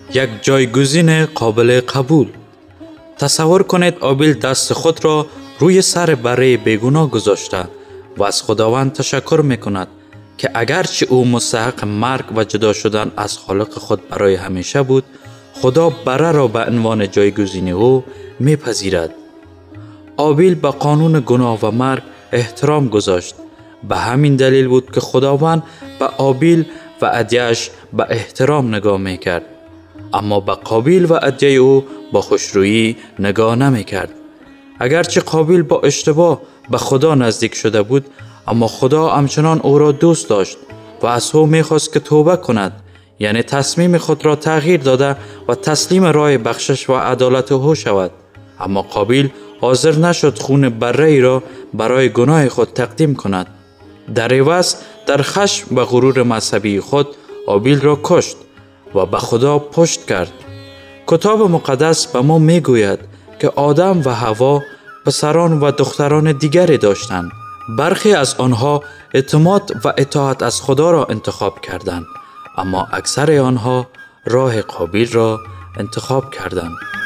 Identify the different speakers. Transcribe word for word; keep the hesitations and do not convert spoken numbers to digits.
Speaker 1: یک جایگزین قابل قبول. تصور کنید آبیل دست خود را روی سر بره بیگناه گذاشته و از خداوند تشکر میکند که اگرچه او مستحق مرگ و جدا شدن از خالق خود برای همیشه بود، خدا بره را به عنوان جایگزین او میپذیرد. آبیل به قانون گناه و مرگ احترام گذاشت. به همین دلیل بود که خداوند به آبیل و ادیه‌اش به احترام نگاه میکرد، اما به قابیل و ادیه او با خوشرویی نگاه نمیکرد. اگرچه قابیل با اشتباه به خدا نزدیک شده بود، اما خدا همچنان او را دوست داشت و از او میخواست که توبه کند، یعنی تصمیم خود را تغییر داده و تسلیم راه بخشش و عدالت او شود. اما قابیل حاضر نشد خون بره‌ای را برای گناه خود تقدیم کند. در عوض در خشم و غرور مذهبی خود آبیل را کشت و به خدا پشت کرد. کتاب مقدس به ما میگوید که آدم و حوا پسران و دختران دیگری داشتند. برخی از آنها اعتماد و اطاعت از خدا را انتخاب کردند، اما اکثر آنها راه قابیل را انتخاب کردند.